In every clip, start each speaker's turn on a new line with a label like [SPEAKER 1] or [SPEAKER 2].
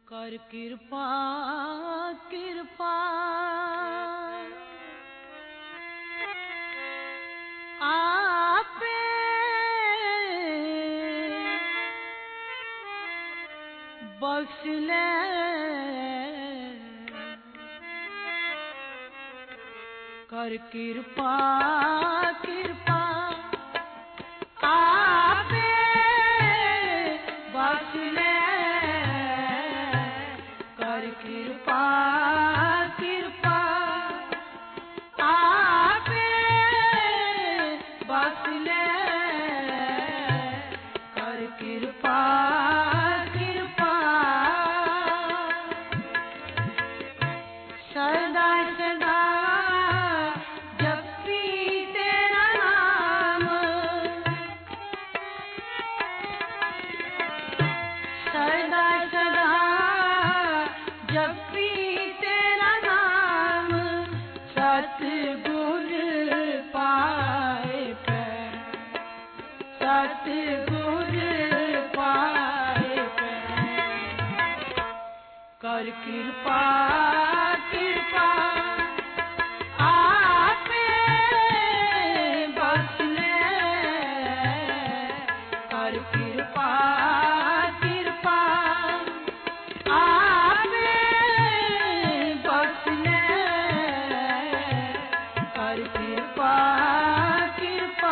[SPEAKER 1] कर कृपा कृपा आपे बख्श ले कर कृपा कृपा आपे बख्श ले कर कृपा कृपा आपे बख्श ले कर कृपा कृपा सदा सदा जपी तेरा नाम सदा सदा जपी तेरा नाम सतगुर पाए पे सतगुर पाए पे कर कृपा कृपा आपे बख्श ले कर कृपा कृपा आपे बख्श ले कर कृपा कृपा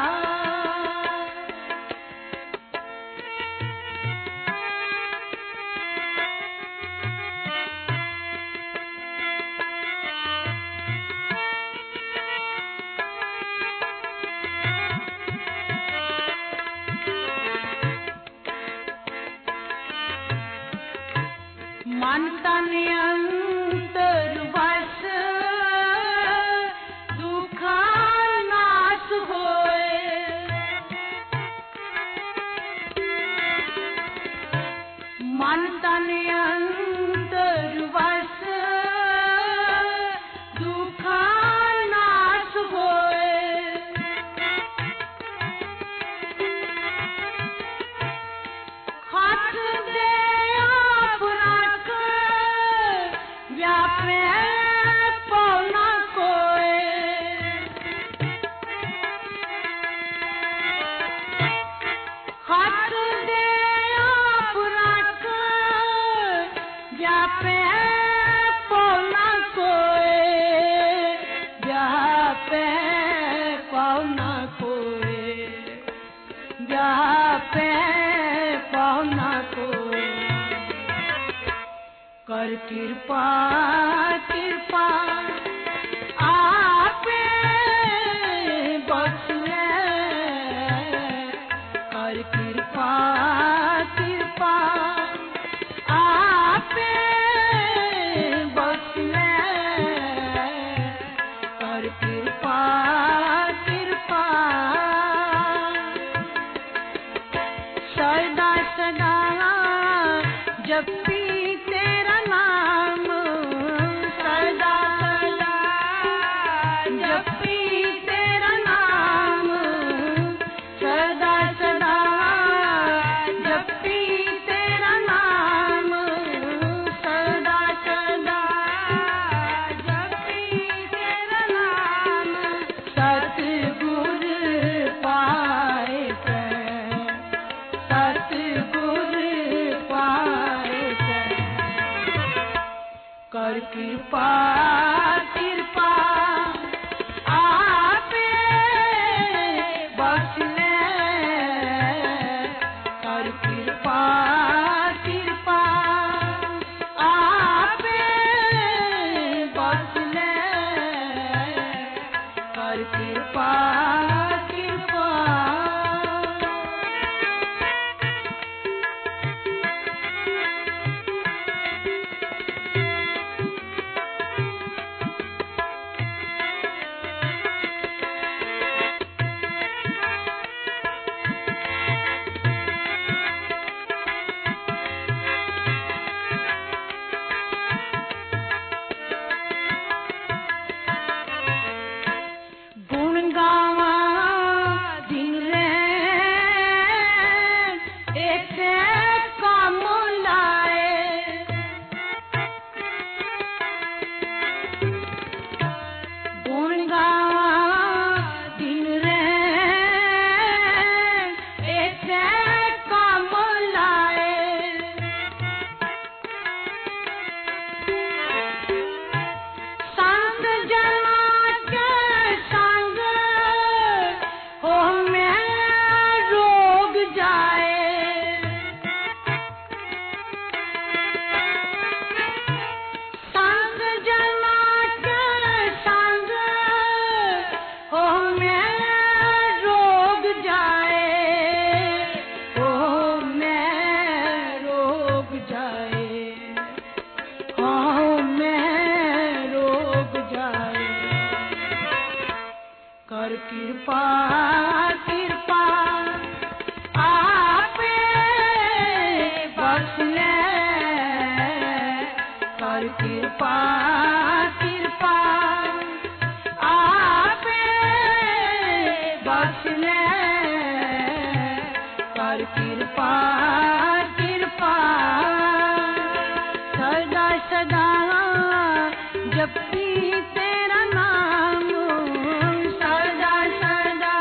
[SPEAKER 1] मन तन अंतर वश दुखा नाश होए मन तन अंतर वश दुखा नाश होए हाथ दे आप रख व्यापे पौना कोय हाथ दे आप रख व्यापे पौना कोय व्यापे पौना कोय व्यापे पौना कोय कर कृपा कृपा आपे बख्श ले कर कृपा कृपा आपे बख्श ले कर कृपा कृपा सदा सदा जपी तेरा नाम सदा सदा जपी तेरा नाम सदा सदा जपी तेरा नाम सदा सदा जपी तेरा नाम सतगुर पाए पे सतगुर पाए पे कर कृपा कृपा आपे बख्श ले कर कृपा कृपा आपे बख्श ले कर कृपा कृपा जाए, हाँ मैं रोग जाए। कर कृपा कृपा आप बख्श ले, कर कृपा कृपा आप बख्श ले, कर कृपा कृपा। सदा सदा जपती तेरा नाम, सदा सदा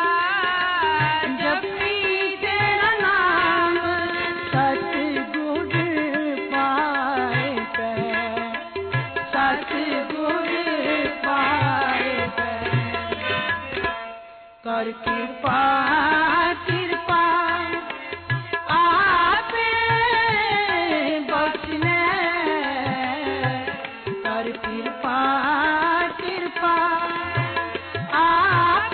[SPEAKER 1] जपती तेरा नाम, सतगुर पाए पे, सतगुर पाए पे। कर कृपा कृपा आप बख्श ले, कर कृपा कृपा आप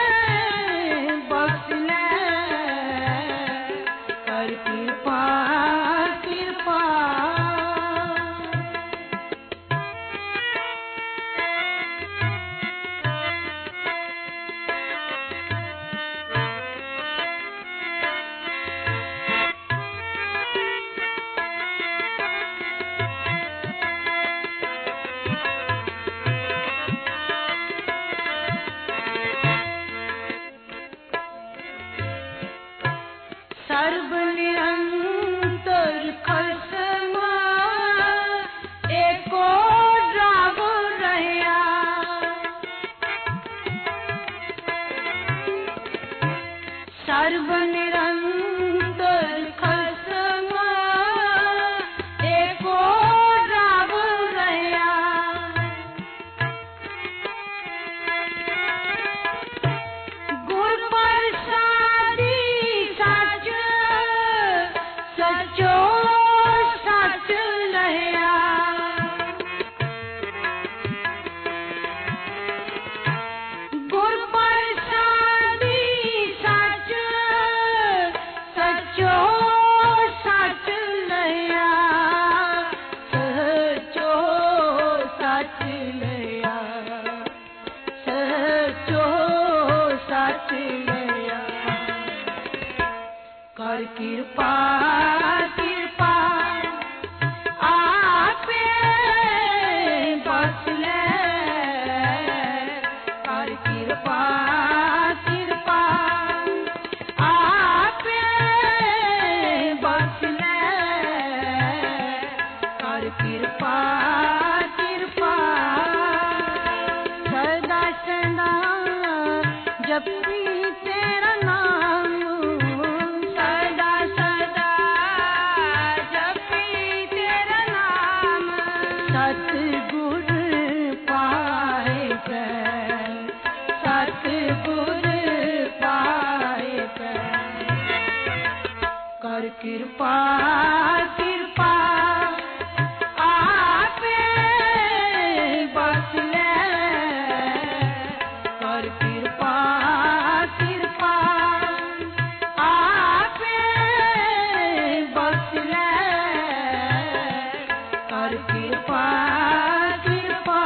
[SPEAKER 1] बख्श ले, कर कृपा कृपा। सर्व निरंतर खसमा एको राग रहया, सर्व निरंतर खसमा एको राग रहया। गुर प्रसादी सच सचो सच लहया, गुर प्रसादी सच सचो सच लहया, सचो सच लहया, सचो सच लहया। कर कृपा कृपा आप बख्श ले, कर कृपा कृपा आप बख्श ले, कर कृपा कृपा। सदा सदा जपती तेरा नाम, सदा सदा जपती तेरा नाम, सतगुर पाए पे, सतगुर पाए पे। कर कृपा कृपा आप बख्श ले, कर कृपा कृपा आप बख्श ले, कर कृपा कृपा।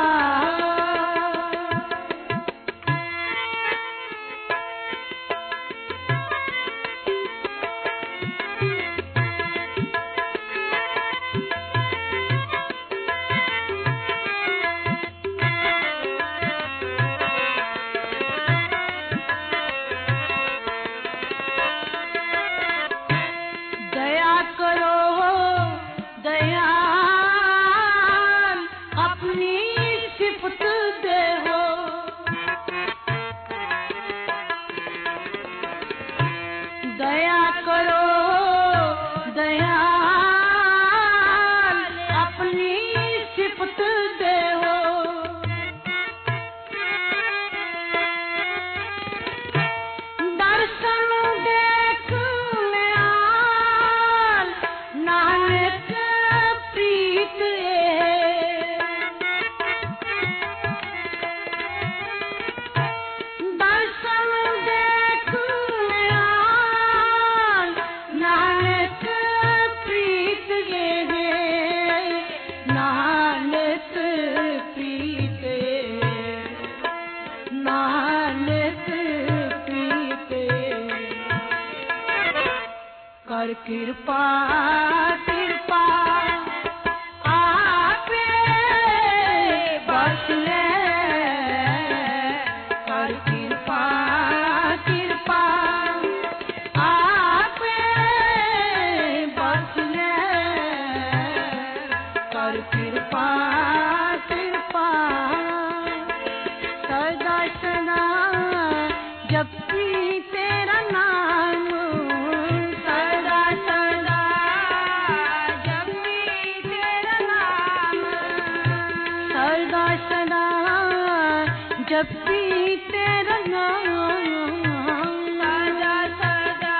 [SPEAKER 1] जपी तेरा नाम सदा सदा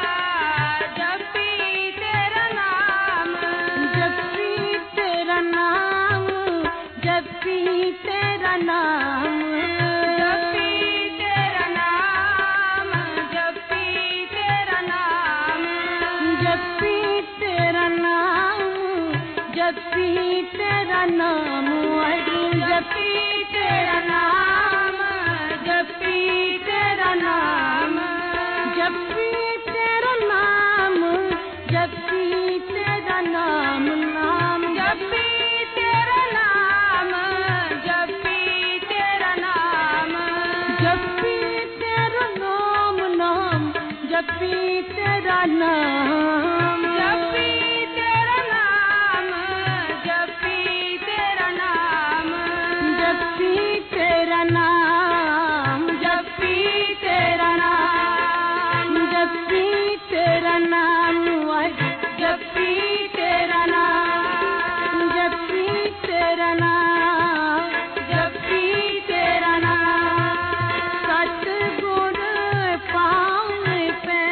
[SPEAKER 1] जपी तेरा नाम जपी तेरा नाम जपी तेरा नाम जपी तेरा नाम जपी तेरा नाम जपी तेरा नाम जपी तेरा नाम जपी तेरा नाम जपी तेरा नाम जपी तेरा नाम जपी तेरा नाम नाम जपी तेरा नाम जपी तेरा नाम जपी तेरा नाम नाम जपी तेरा नाम जपी तेरा नाम जपी तेरा नाम जपी तेरा नाम जपी तेरा नाम जपी तेरा नाम जपी तेरा नाम जपी तेरा नाम जपी तेरा नाम सतगुर पावे पे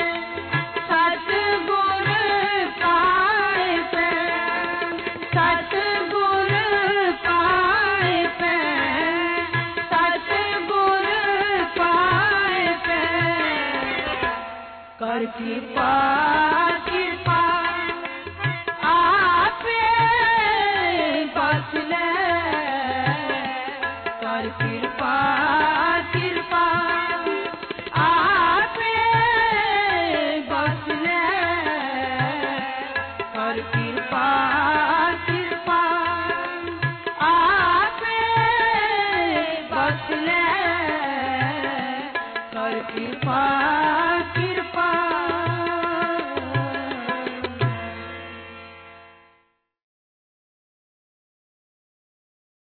[SPEAKER 1] सतगुर पावे पे सतगुर पावे पे सतगुर पावे पे कर कृपा कृपा आपे बस ले कर कृपा कृपा आपे बस ले कर कृपा कृपा आपे बस ले कर कृपा